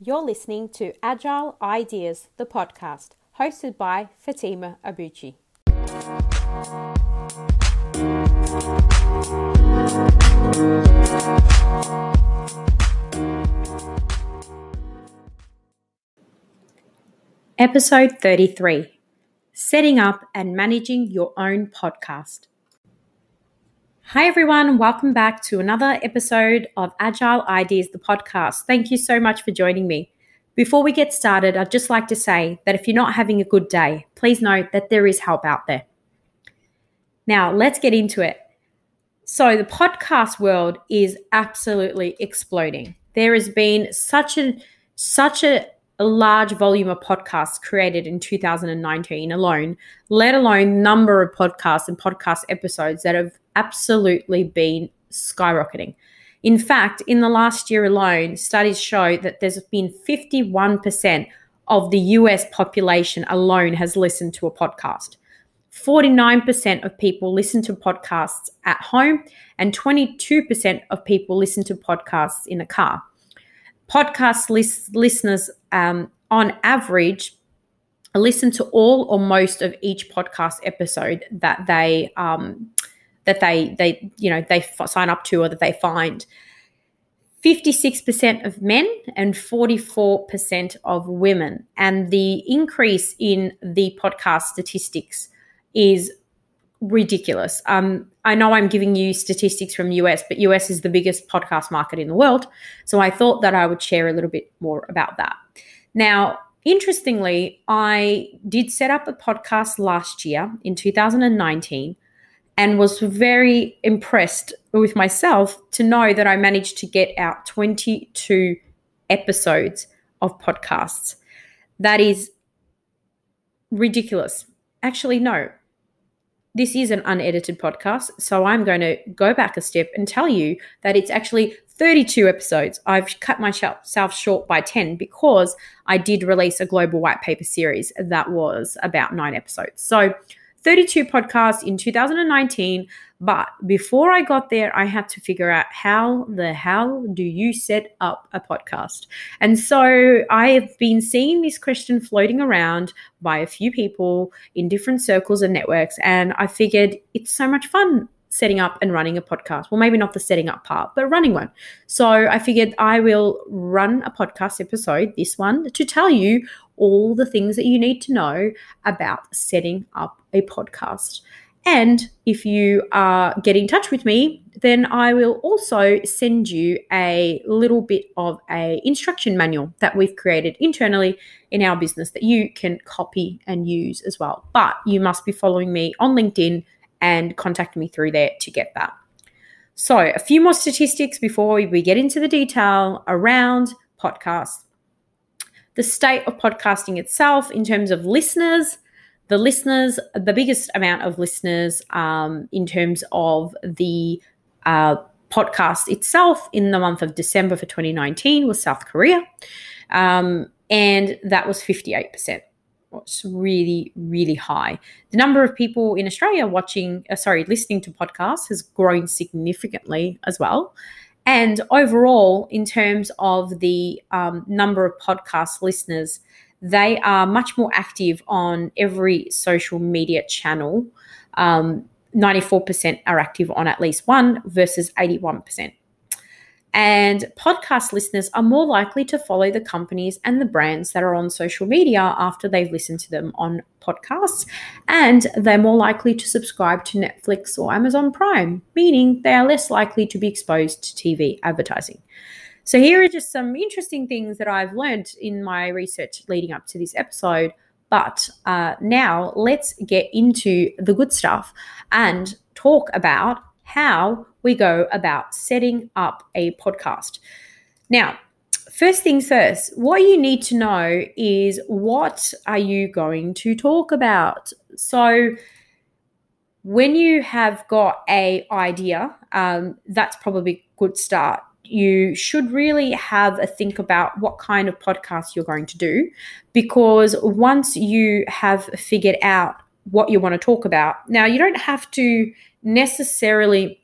You're listening to Agile Ideas, the podcast, hosted by Fatima Abuchi. Episode 33, Setting Up and Managing Your Own Podcast. Hi everyone, welcome back to another episode of Agile Ideas, the podcast. Thank you so much for joining me. Before we get started, I'd just like to say that if you're not having a good day, please know that there is help out there. Now, let's get into it. So the podcast world is absolutely exploding. There has been such a large volume of podcasts created in 2019 alone, let alone number of podcasts and podcast episodes that have absolutely been skyrocketing. In fact, in the last year alone, studies show that there's been 51% of the US population alone has listened to a podcast. 49% of people listen to podcasts at home, and 22% of people listen to podcasts in a car. Podcast listeners, on average, listen to all or most of each podcast episode that they sign up to or that they find. 56% of men and 44% of women, and the increase in the podcast statistics is ridiculous. I know I'm giving you statistics from US, but US is the biggest podcast market in the world. So I thought that I would share a little bit more about that. Now, interestingly, I did set up a podcast last year in 2019 and was very impressed with myself to know that I managed to get out 22 episodes of podcasts. That is ridiculous. Actually, no. This is an unedited podcast, so I'm going to go back a step and tell you that it's actually 32 episodes. I've cut myself short by 10 because I did release a global white paper series that was about 9 episodes. So 32 podcasts in 2019, but before I got there, I had to figure out how the hell do you set up a podcast? And so I have been seeing this question floating around by a few people in different circles and networks, and I figured it's so much fun setting up and running a podcast. Well, maybe not the setting up part, but running one. So I figured I will run a podcast episode, this one, to tell you all the things that you need to know about setting up a podcast. And if you get in touch with me, then I will also send you a little bit of an instruction manual that we've created internally in our business that you can copy and use as well. But you must be following me on LinkedIn and contact me through there to get that. So a few more statistics before we get into the detail around podcasts. The state of podcasting itself in terms of listeners, the biggest amount of listeners in terms of the podcast itself in the month of December for 2019 was South Korea, and that was 58%. It's really, really high. The number of people in Australia listening to podcasts has grown significantly as well. And overall, in terms of the number of podcast listeners, they are much more active on every social media channel. 94% are active on at least one versus 81%. And podcast listeners are more likely to follow the companies and the brands that are on social media after they've listened to them on podcasts. And they're more likely to subscribe to Netflix or Amazon Prime, meaning they are less likely to be exposed to TV advertising. So here are just some interesting things that I've learned in my research leading up to this episode. But now let's get into the good stuff and talk about how we go about setting up a podcast. Now, first things first, what you need to know is what are you going to talk about? So when you have got an idea, that's probably a good start. You should really have a think about what kind of podcast you're going to do, because once you have figured out what you want to talk about, now you don't have to necessarily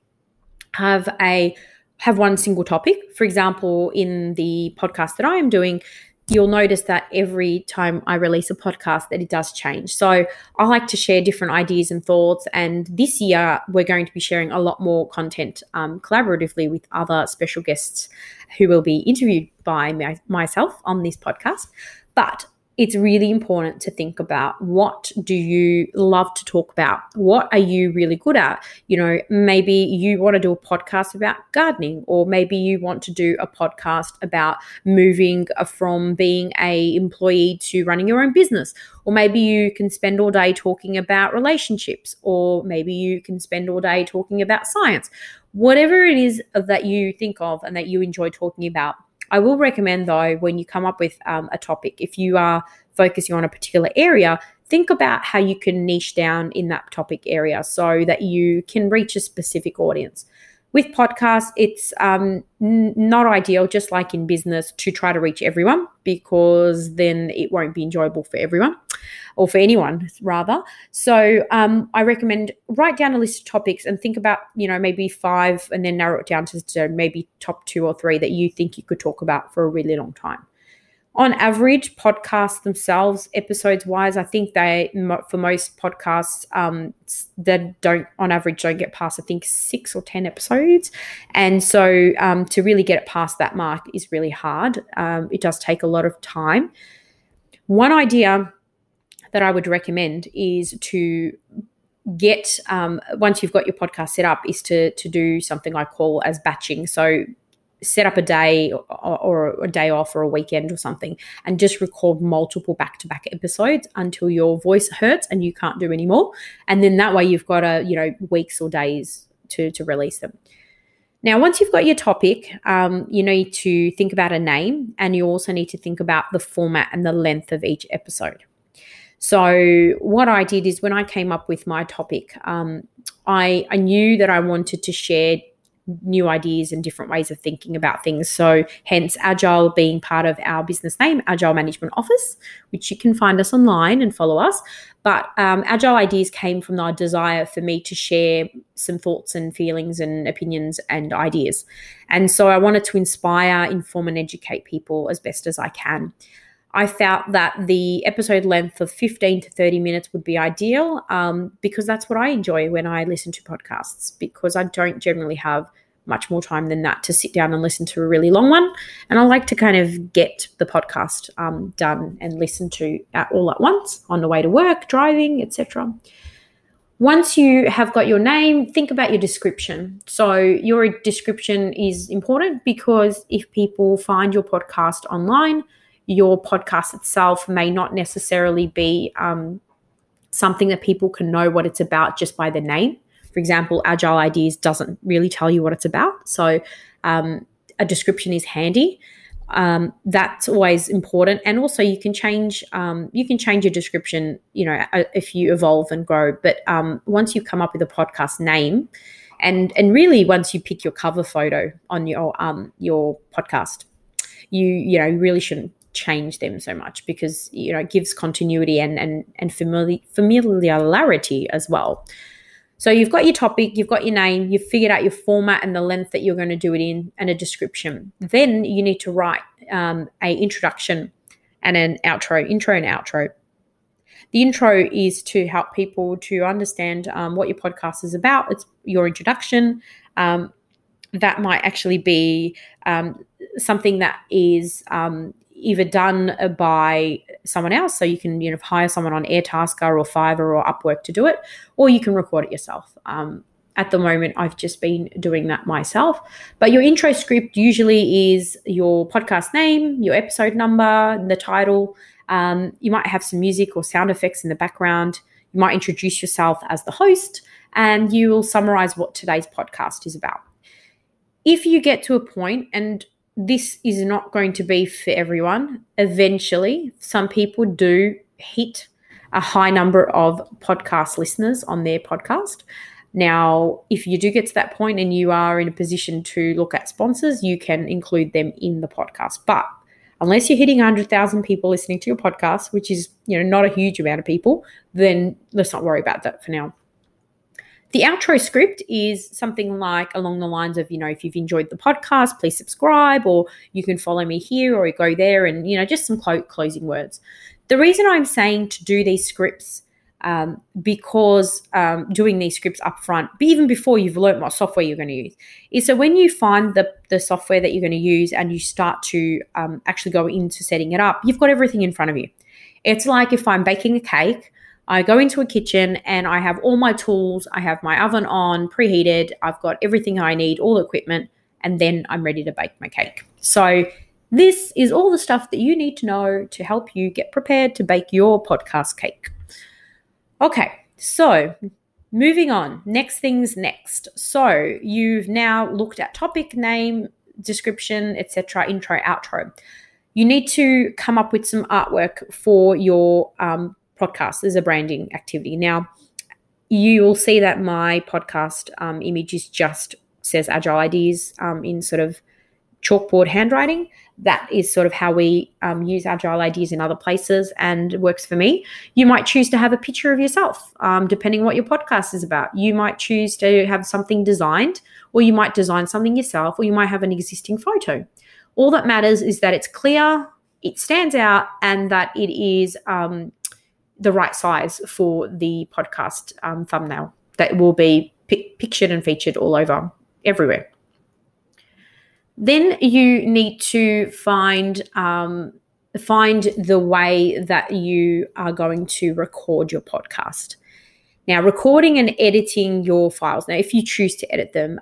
have one single topic. For example, in the podcast that I am doing, you'll notice that every time I release a podcast that it does change. So I like to share different ideas and thoughts. And this year we're going to be sharing a lot more content collaboratively with other special guests who will be interviewed by myself on this podcast. But it's really important to think about, what do you love to talk about? What are you really good at? Maybe you want to do a podcast about gardening, or maybe you want to do a podcast about moving from being an employee to running your own business. Or maybe you can spend all day talking about relationships, or maybe you can spend all day talking about science. Whatever it is that you think of and that you enjoy talking about, I will recommend, though, when you come up with a topic, if you are focusing on a particular area, think about how you can niche down in that topic area so that you can reach a specific audience. With podcasts, it's not ideal, just like in business, to try to reach everyone, because then it won't be enjoyable for everyone, or for anyone rather. So I recommend write down a list of topics and think about, maybe 5, and then narrow it down to maybe top 2 or 3 that you think you could talk about for a really long time. On average, podcasts themselves, episodes-wise, I think for most podcasts, that on average don't get past, I think, 6 or 10 episodes. And so to really get it past that mark is really hard. It does take a lot of time. One idea that I would recommend is to get, once you've got your podcast set up, is to do something I call as batching. So set up a day or a day off or a weekend or something, and just record multiple back-to-back episodes until your voice hurts and you can't do anymore. And then that way you've got weeks or days to release them. Now, once you've got your topic, you need to think about a name, and you also need to think about the format and the length of each episode. So what I did is, when I came up with my topic, I knew that I wanted to share new ideas and different ways of thinking about things. So hence Agile being part of our business name, Agile Management Office, which you can find us online and follow us. But Agile ideas came from the desire for me to share some thoughts and feelings and opinions and ideas. And so I wanted to inspire, inform, and educate people as best as I can. I felt that the episode length of 15 to 30 minutes would be ideal, because that's what I enjoy when I listen to podcasts, because I don't generally have much more time than that to sit down and listen to a really long one. And I like to kind of get the podcast done and listen to all at once on the way to work, driving, etc. Once you have got your name, think about your description. So your description is important, because if people find your podcast online, your podcast itself may not necessarily be something that people can know what it's about just by the name. For example, Agile Ideas doesn't really tell you what it's about. So a description is handy. That's always important. And also you can change your description, if you evolve and grow. But once you come up with a podcast name, and really once you pick your cover photo on your podcast, you really shouldn't change them so much, because it gives continuity and familiarity as well. So you've got your topic, you've got your name, you've figured out your format and the length that you're going to do it in, and a description. Then you need to write a introduction and an outro, intro and outro. The intro is to help people to understand what your podcast is about. It's your introduction. That might actually be something that is either done by someone else, so you can hire someone on Airtasker or Fiverr or Upwork to do it, or you can record it yourself. At the moment, I've just been doing that myself. But your intro script usually is your podcast name, your episode number, the title. You might have some music or sound effects in the background. You might introduce yourself as the host, and you will summarize what today's podcast is about. If you get to a point, and this is not going to be for everyone, eventually some people do hit a high number of podcast listeners on their podcast. Now, if you do get to that point and you are in a position to look at sponsors, you can include them in the podcast. But unless you're hitting 100,000 people listening to your podcast, which is not a huge amount of people, then let's not worry about that for now. The outro script is something like along the lines of, if you've enjoyed the podcast, please subscribe, or you can follow me here or go there, and, just some closing words. The reason I'm saying to do these scripts, because doing these scripts up front, but even before you've learned what software you're going to use, is so when you find the software that you're going to use and you start to actually go into setting it up, you've got everything in front of you. It's like if I'm baking a cake, I go into a kitchen and I have all my tools, I have my oven on, preheated, I've got everything I need, all the equipment, and then I'm ready to bake my cake. So this is all the stuff that you need to know to help you get prepared to bake your podcast cake. Okay, so moving on. Next things next. So you've now looked at topic, name, description, etc., intro, outro. You need to come up with some artwork for your podcast as a branding activity. Now, you will see that my podcast image just says Agile Ideas in sort of chalkboard handwriting. That is sort of how we use Agile Ideas in other places and works for me. You might choose to have a picture of yourself, depending on what your podcast is about. You might choose to have something designed, or you might design something yourself, or you might have an existing photo. All that matters is that it's clear, it stands out, and that it is the right size for the podcast thumbnail that will be pictured and featured all over everywhere. Then you need to find the way that you are going to record your podcast. Now, recording and editing your files. Now, if you choose to edit them,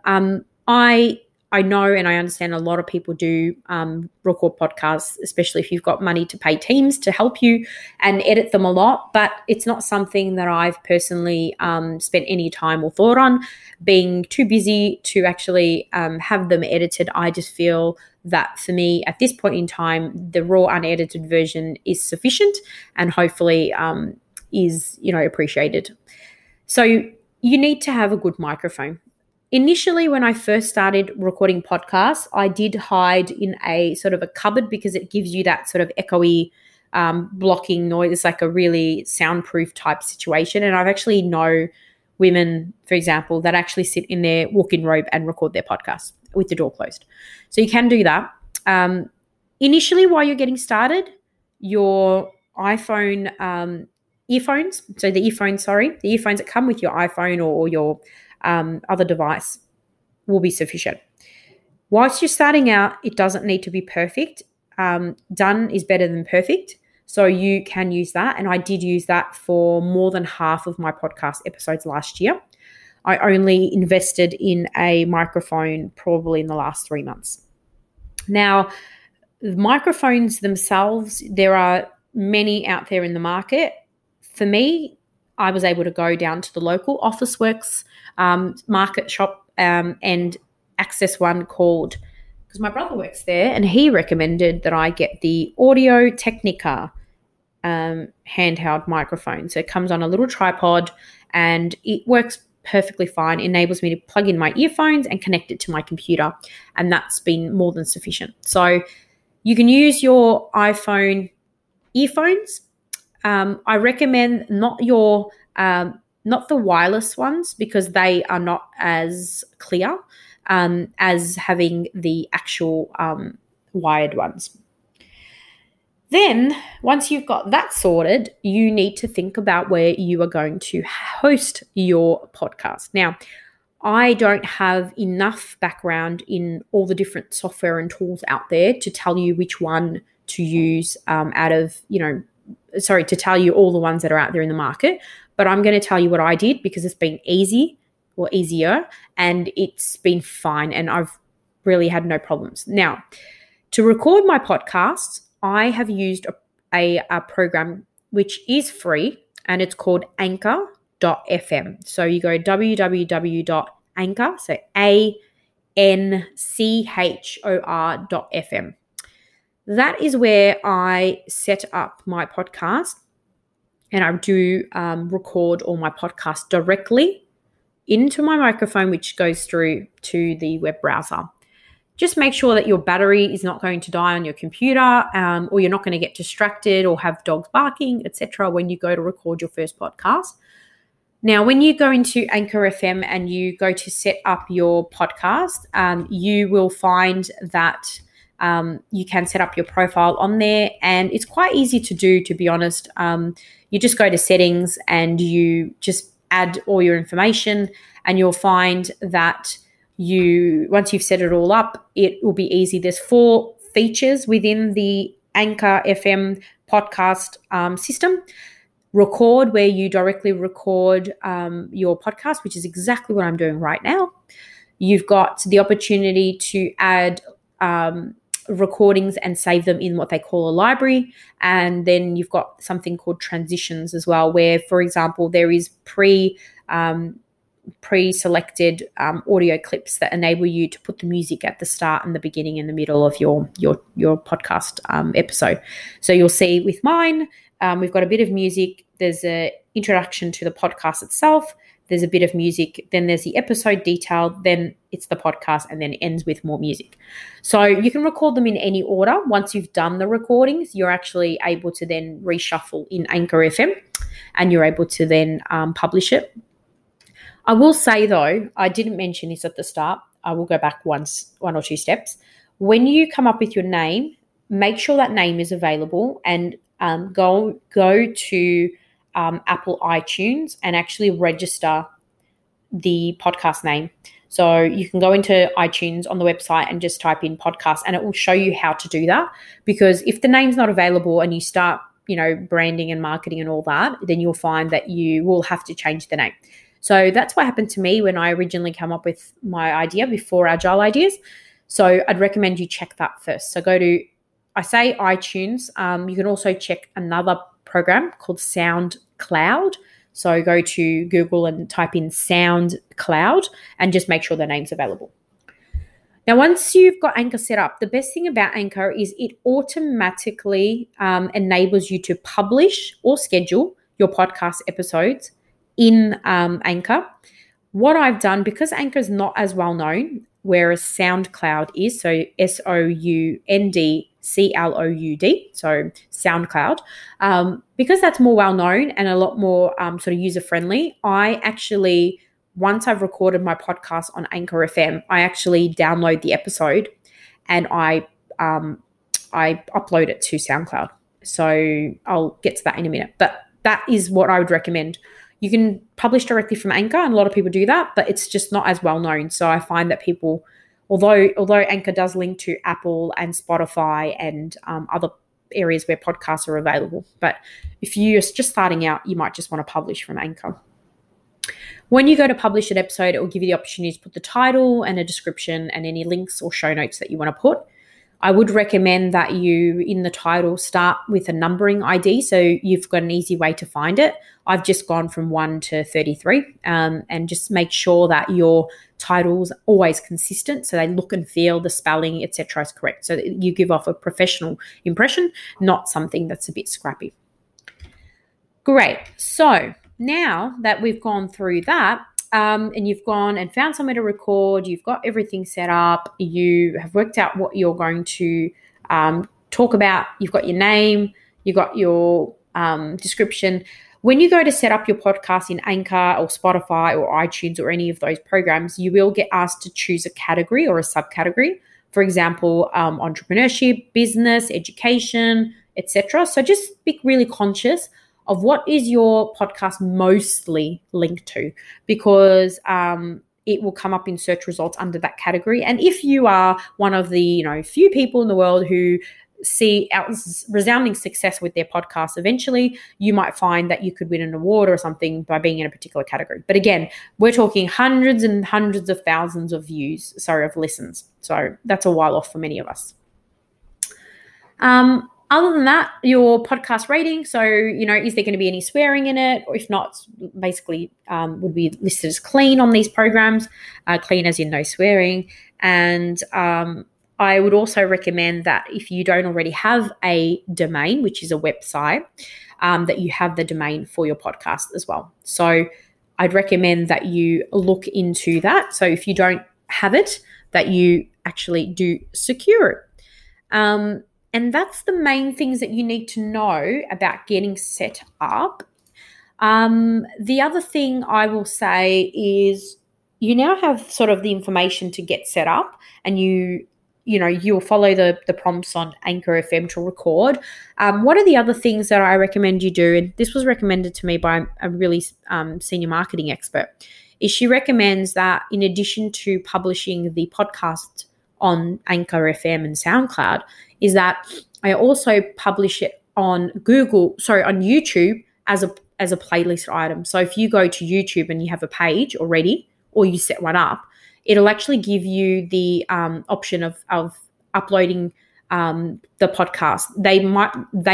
I know and I understand a lot of people do record podcasts, especially if you've got money to pay teams to help you and edit them a lot, but it's not something that I've personally spent any time or thought on. Being too busy to actually have them edited, I just feel that for me at this point in time, the raw unedited version is sufficient and hopefully is appreciated. So you need to have a good microphone. Initially, when I first started recording podcasts, I did hide in a sort of a cupboard because it gives you that sort of echoey blocking noise. It's like a really soundproof type situation. And I've actually know women, for example, that actually sit in their walk-in robe and record their podcast with the door closed. So you can do that. Initially, while you're getting started, your iPhone earphones, the earphones that come with your iPhone or your other device will be sufficient. Whilst you're starting out, it doesn't need to be perfect. Done is better than perfect. So you can use that. And I did use that for more than half of my podcast episodes last year. I only invested in a microphone probably in the last 3 months. Now, the microphones themselves, there are many out there in the market. For me, I was able to go down to the local Officeworks market shop and access one called, because my brother works there, and he recommended that I get the Audio Technica handheld microphone. So it comes on a little tripod and it works perfectly fine, enables me to plug in my earphones and connect it to my computer, and that's been more than sufficient. So you can use your iPhone earphones. I recommend not the wireless ones because they are not as clear as having the actual wired ones. Then, once you've got that sorted, you need to think about where you are going to host your podcast. Now, I don't have enough background in all the different software and tools out there to tell you which one to use to tell you all the ones that are out there in the market. But I'm going to tell you what I did because it's been easier, and it's been fine, and I've really had no problems. Now, to record my podcasts, I have used a program which is free, and it's called Anchor.fm. So you go www.anchor, so ANCHOR.fm. That is where I set up my podcast, and I do record all my podcasts directly into my microphone, which goes through to the web browser. Just make sure that your battery is not going to die on your computer, or you're not going to get distracted or have dogs barking, etc. when you go to record your first podcast. Now, when you go into Anchor FM and you go to set up your podcast, you will find that you can set up your profile on there, and it's quite easy to do, to be honest. You just go to settings and you just add all your information, and you'll find that once you've set it all up, it will be easy. There's 4 features within the Anchor FM podcast system. Record, where you directly record your podcast, which is exactly what I'm doing right now. You've got the opportunity to add recordings and save them in what they call a library. And then you've got something called transitions as well, where, for example, there is pre-selected audio clips that enable you to put the music at the start and the beginning and the middle of your podcast episode. So you'll see with mine, we've got a bit of music. There's an introduction to the podcast itself. There's a bit of music. Then there's the episode detail. Then it's the podcast, and then it ends with more music. So you can record them in any order. Once you've done the recordings, you're actually able to then reshuffle in Anchor FM, and you're able to then publish it. I will say, though, I didn't mention this at the start. I will go back one or two steps. When you come up with your name, make sure that name is available, and go to Apple iTunes and actually register the podcast name. So you can go into iTunes on the website and just type in podcast, and it will show you how to do that. Because if the name's not available and you start, branding and marketing and all that, then you'll find that you will have to change the name. So that's what happened to me when I originally came up with my idea before Agile Ideas. So I'd recommend you check that first. So go to, I say iTunes. You can also check another program called SoundCloud. So go to Google and type in SoundCloud and just make sure the name's available. Now, once you've got Anchor set up, the best thing about Anchor is it automatically enables you to publish or schedule your podcast episodes in Anchor. What I've done, because Anchor is not as well known, whereas SoundCloud is, so SoundCloud, so SoundCloud, because that's more well known and a lot more sort of user friendly, I actually, once I've recorded my podcast on Anchor FM, I actually download the episode and I upload it to SoundCloud. So I'll get to that in a minute, but that is what I would recommend. You can publish directly from Anchor, and a lot of people do that, but it's just not as well known. So I find that people, although Anchor does link to Apple and Spotify and other areas where podcasts are available, but if you're just starting out, you might just want to publish from Anchor. When you go to publish an episode, it will give you the opportunity to put the title and a description and any links or show notes that you want to put. I would recommend that you, in the title, start with a numbering ID so you've got an easy way to find it. I've just gone from 1 to 33 and just make sure that your title's always consistent so they look and feel, the spelling, etc. is correct, so that you give off a professional impression, not something that's a bit scrappy. Great. So now that we've gone through that, and you've gone and found somewhere to record, you've got everything set up, you have worked out what you're going to talk about, you've got your name, you've got your description. When you go to set up your podcast in Anchor or Spotify or iTunes or any of those programs, you will get asked to choose a category or a subcategory. For example, entrepreneurship, business, education, etc. So just be really conscious of what is your podcast mostly linked to, because it will come up in search results under that category. And if you are one of the few people in the world who see resounding success with their podcast, eventually you might find that you could win an award or something by being in a particular category. But again, we're talking hundreds and hundreds of thousands of of listens. So that's a while off for many of us. Other than that, your podcast rating, so, is there going to be any swearing in it? Or if not, basically would be listed as clean on these programs, clean as in no swearing. And I would also recommend that if you don't already have a domain, which is a website, that you have the domain for your podcast as well. So I'd recommend that you look into that. So if you don't have it, that you actually do secure it. And that's the main things that you need to know about getting set up. The other thing I will say is you now have sort of the information to get set up, and you'll follow the prompts on Anchor FM to record. What are the other things that I recommend you do? And this was recommended to me by a really senior marketing expert. Is she recommends that in addition to publishing the podcast on Anchor FM and SoundCloud, is that I also publish it on YouTube as a playlist item. So if you go to YouTube and you have a page already, or you set one up, it'll actually give you the option of uploading the podcast. They might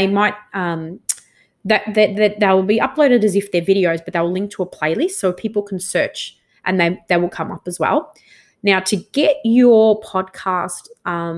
that will be uploaded as if they're videos, but they'll link to a playlist so people can search and they will come up as well. Now, to get your podcast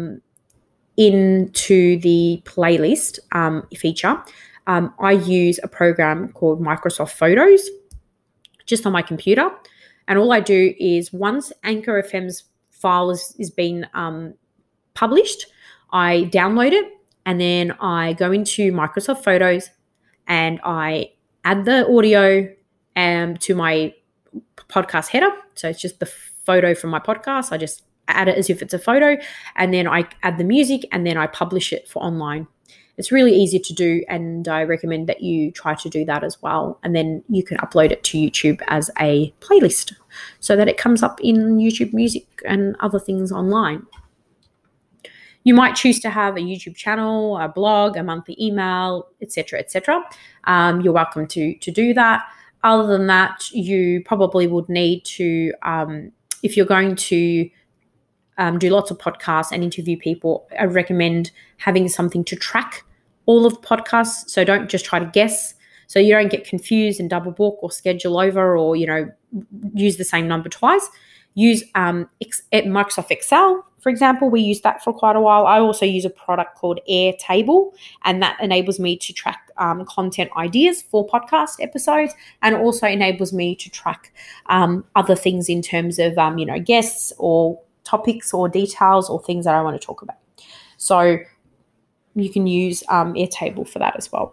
into the playlist feature, I use a program called Microsoft Photos just on my computer. And all I do is once Anchor FM's file is been published, I download it, and then I go into Microsoft Photos and I add the audio to my podcast header. So it's just the photo from my podcast. I just add it as if it's a photo, and then I add the music, and then I publish it for online. It's really easy to do, and I recommend that you try to do that as well. And then you can upload it to YouTube as a playlist so that it comes up in YouTube Music and other things online. You might choose to have a YouTube channel, a blog, a monthly email, etc., etc. You're welcome to do that. Other than that, you probably would need to, if you're going to do lots of podcasts and interview people, I recommend having something to track all of the podcasts. So don't just try to guess, so you don't get confused and double book or schedule over, or use the same number twice. Use Microsoft Excel, for example. We use that for quite a while. I also use a product called Airtable, and that enables me to track content ideas for podcast episodes, and also enables me to track other things in terms of guests or topics or details or things that I want to talk about. So you can use Airtable for that as well.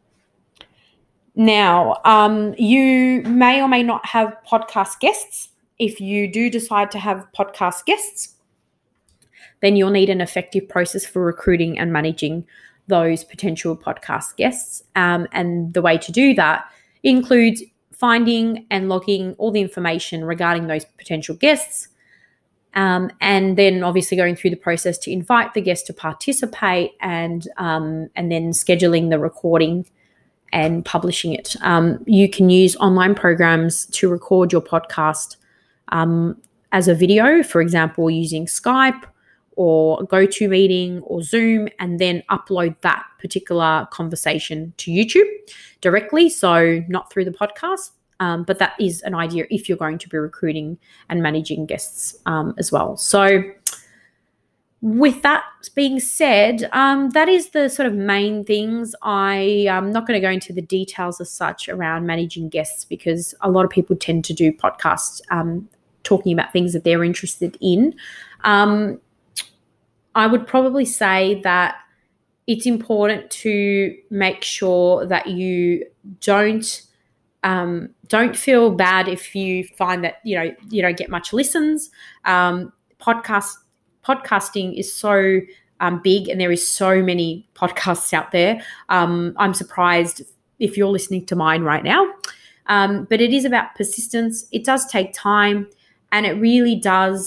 Now, you may or may not have podcast guests. If you do decide to have podcast guests, then you'll need an effective process for recruiting and managing those potential podcast guests. And the way to do that includes finding and logging all the information regarding those potential guests, and then obviously going through the process to invite the guest to participate, and then scheduling the recording and publishing it. You can use online programs to record your podcast as a video, for example, using Skype or GoToMeeting or Zoom, and then upload that particular conversation to YouTube directly, so not through the podcast. But that is an idea if you're going to be recruiting and managing guests as well. So with that being said, that is the sort of main things. I am not going to go into the details as such around managing guests, because a lot of people tend to do podcasts talking about things that they're interested in. I would probably say that it's important to make sure that you don't feel bad if you find that you don't get much listens. Podcasting is so big, and there is so many podcasts out there. I'm surprised if you're listening to mine right now, but it is about persistence. It does take time, and it really does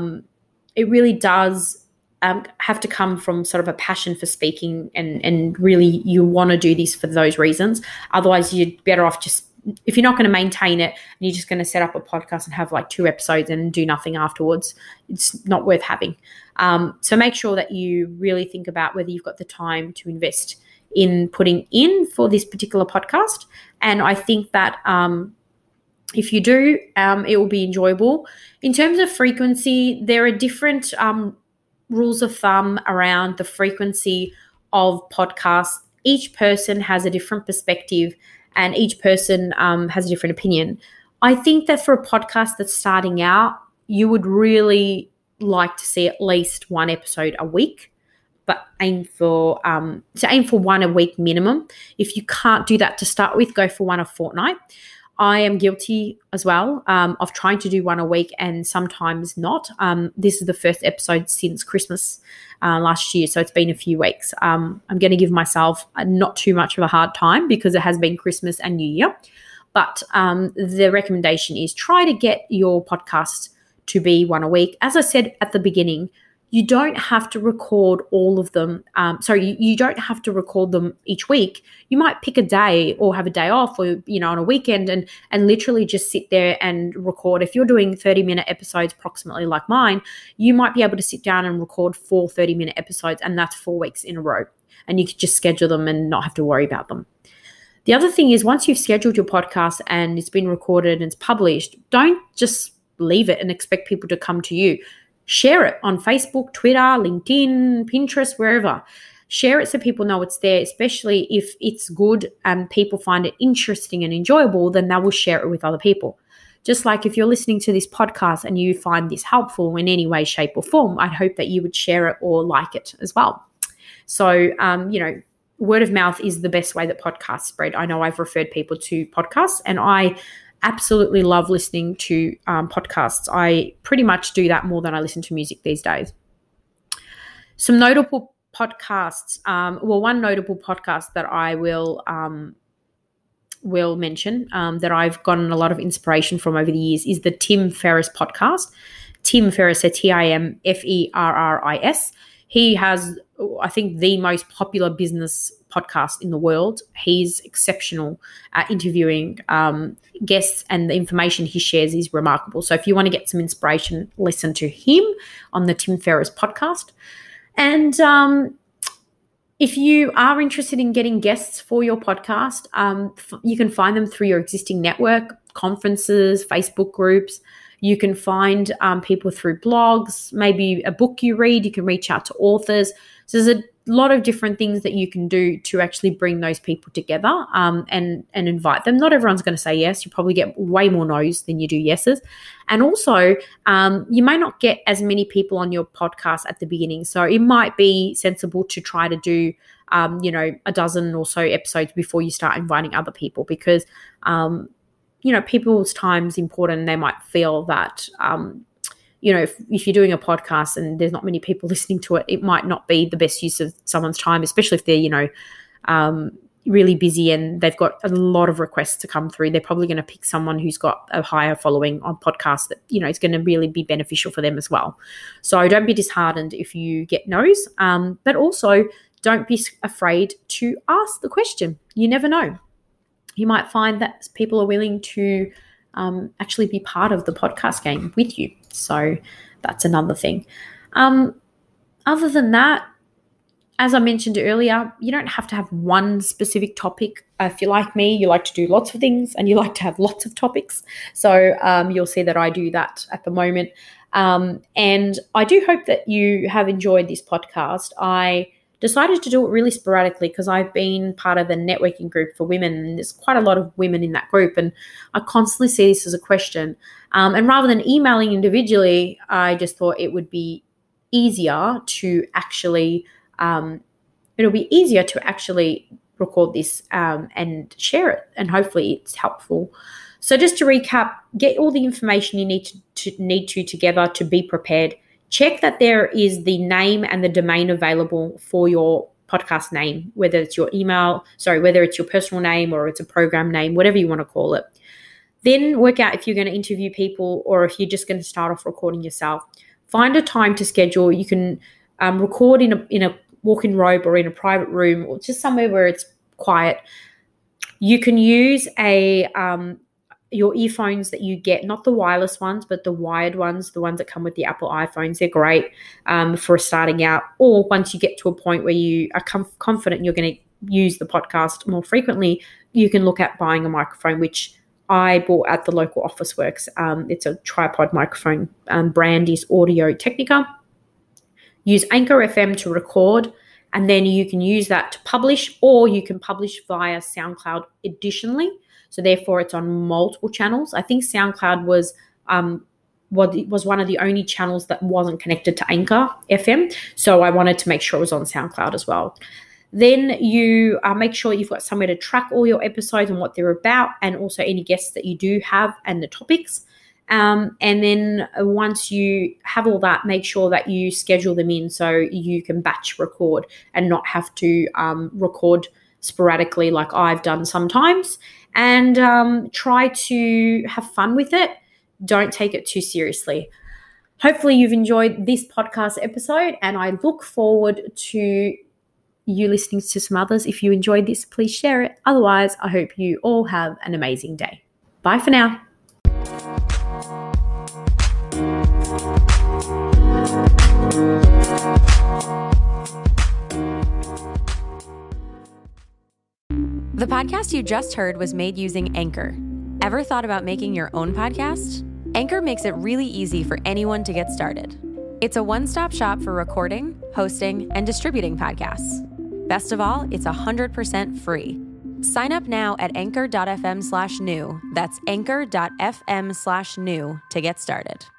have to come from sort of a passion for speaking, and really you want to do this for those reasons. Otherwise, you're better off just, if you're not going to maintain it and you're just going to set up a podcast and have like 2 episodes and do nothing afterwards, it's not worth having. So make sure that you really think about whether you've got the time to invest in putting in for this particular podcast. And I think that if you do, it will be enjoyable. In terms of frequency, there are different rules of thumb around the frequency of podcasts. Each person has a different perspective, and each person has a different opinion. I think that for a podcast that's starting out, you would really like to see at least 1 episode a week. but aim for one a week minimum. If you can't do that to start with, go for one a fortnight. I am guilty as well of trying to do one a week and sometimes not. This is the first episode since Christmas last year, so it's been a few weeks. I'm going to give myself not too much of a hard time because it has been Christmas and New Year. But the recommendation is try to get your podcast to be one a week. As I said at the beginning, you don't have to record all of them. You don't have to record them each week. You might pick a day or have a day off or, on a weekend and literally just sit there and record. If you're doing 30-minute episodes approximately like mine, you might be able to sit down and record 4 30-minute episodes, and that's 4 weeks in a row. And you could just schedule them and not have to worry about them. The other thing is once you've scheduled your podcast and it's been recorded and it's published, don't just leave it and expect people to come to you. Share it on Facebook, Twitter, LinkedIn, Pinterest, wherever. Share it so people know it's there, especially if it's good and people find it interesting and enjoyable, then they will share it with other people. Just like if you're listening to this podcast and you find this helpful in any way, shape or form, I'd hope that you would share it or like it as well. So, word of mouth is the best way that podcasts spread. I know I've referred people to podcasts, and I absolutely love listening to podcasts. I pretty much do that more than I listen to music these days. Some notable podcasts. One notable podcast that I will mention that I've gotten a lot of inspiration from over the years is the Tim Ferriss podcast. Tim Ferriss, Timferriss. He has, I think, the most popular business podcast in the world. He's exceptional at interviewing guests, and the information he shares is remarkable. So if you want to get some inspiration, listen to him on the Tim Ferriss podcast. And if you are interested in getting guests for your podcast, you can find them through your existing network, conferences, Facebook groups. You can find people through blogs, maybe a book you read. You can reach out to authors. So there's a lot of different things that you can do to actually bring those people together and invite them. Not everyone's going to say yes. You probably get way more no's than you do yeses. And also, you may not get as many people on your podcast at the beginning. So it might be sensible to try to do, a dozen or so episodes before you start inviting other people because, people's time is important. They might feel that, if you're doing a podcast and there's not many people listening to it, it might not be the best use of someone's time, especially if they're, really busy and they've got a lot of requests to come through. They're probably going to pick someone who's got a higher following on podcasts that, is going to really be beneficial for them as well. So don't be disheartened if you get no's, but also don't be afraid to ask the question. You never know. You might find that people are willing to actually be part of the podcast game with you. So that's another thing. Other than that, as I mentioned earlier, you don't have to have one specific topic. If you're like me, you like to do lots of things and you like to have lots of topics. So you'll see that I do that at the moment. And I do hope that you have enjoyed this podcast. I decided to do it really sporadically because I've been part of a networking group for women and there's quite a lot of women in that group, and I constantly see this as a question. And rather than emailing individually, I just thought it would be easier to actually record this and share it, and hopefully it's helpful. So just to recap, get all the information you need to together to be prepared. Check that there is the name and the domain available for your podcast name, whether it's your personal name or it's a program name, whatever you want to call it. Then work out if you're going to interview people or if you're just going to start off recording yourself. Find a time to schedule. You can record in a walk-in robe or in a private room or just somewhere where it's quiet. You can use your earphones that you get, not the wireless ones, but the wired ones, the ones that come with the Apple iPhones. They're great for starting out. Or once you get to a point where you are confident you're going to use the podcast more frequently, you can look at buying a microphone, which I bought at the local Officeworks. It's a tripod microphone. Brand is Audio Technica. Use Anchor FM to record, and then you can use that to publish, or you can publish via SoundCloud additionally. So therefore, it's on multiple channels. I think SoundCloud was was one of the only channels that wasn't connected to Anchor FM. So I wanted to make sure it was on SoundCloud as well. Then you make sure you've got somewhere to track all your episodes and what they're about, and also any guests that you do have and the topics. And then once you have all that, make sure that you schedule them in so you can batch record and not have to record sporadically like I've done sometimes. And try to have fun with it. Don't take it too seriously. Hopefully you've enjoyed this podcast episode, and I look forward to you listening to some others. If you enjoyed this, please share it. Otherwise, I hope you all have an amazing day. Bye for now. The podcast you just heard was made using Anchor. Ever thought about making your own podcast? Anchor makes it really easy for anyone to get started. It's a one-stop shop for recording, hosting, and distributing podcasts. Best of all, it's 100% free. Sign up now at anchor.fm/new. That's anchor.fm/new to get started.